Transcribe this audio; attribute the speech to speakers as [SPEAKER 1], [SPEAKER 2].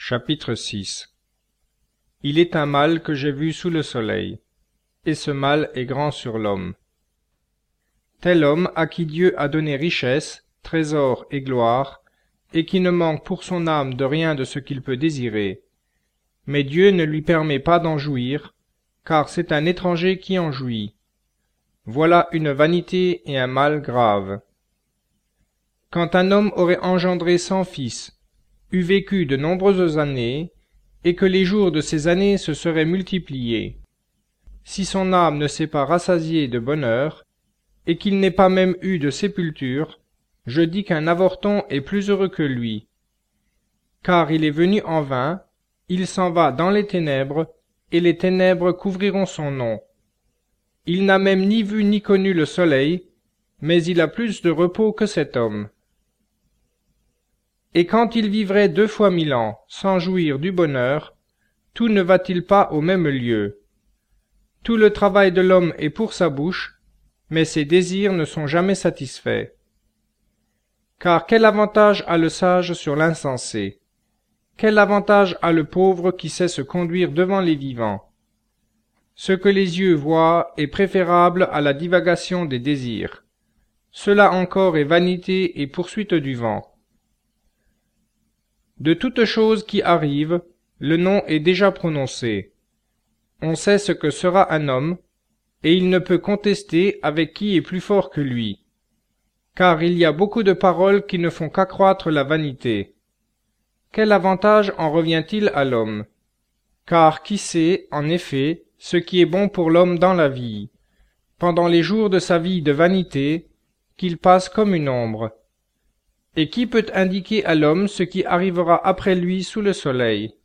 [SPEAKER 1] Chapitre 6. Il est un mal que j'ai vu sous le soleil, et ce mal est grand sur l'homme. Tel homme à qui Dieu a donné richesse, trésor et gloire, et qui ne manque pour son âme de rien de ce qu'il peut désirer. Mais Dieu ne lui permet pas d'en jouir, car c'est un étranger qui en jouit. Voilà une vanité et un mal grave. Quand un homme aurait engendré 100 fils, eût vécu de nombreuses années, et que les jours de ces années se seraient multipliés, si son âme ne s'est pas rassasiée de bonheur, et qu'il n'ait pas même eu de sépulture, je dis qu'un avorton est plus heureux que lui. Car il est venu en vain, il s'en va dans les ténèbres, et les ténèbres couvriront son nom. Il n'a même ni vu ni connu le soleil, mais il a plus de repos que cet homme. Et quand il vivrait 2 fois 1000 ans, sans jouir du bonheur, tout ne va-t-il pas au même lieu? Tout le travail de l'homme est pour sa bouche, mais ses désirs ne sont jamais satisfaits. Car quel avantage a le sage sur l'insensé? Quel avantage a le pauvre qui sait se conduire devant les vivants? Ce que les yeux voient est préférable à la divagation des désirs. Cela encore est vanité et poursuite du vent. De toute chose qui arrive, le nom est déjà prononcé. On sait ce que sera un homme, et il ne peut contester avec qui est plus fort que lui. Car il y a beaucoup de paroles qui ne font qu'accroître la vanité. Quel avantage en revient-il à l'homme? Car qui sait, en effet, ce qui est bon pour l'homme dans la vie, pendant les jours de sa vie de vanité, qu'il passe comme une ombre? Et qui peut indiquer à l'homme ce qui arrivera après lui sous le soleil?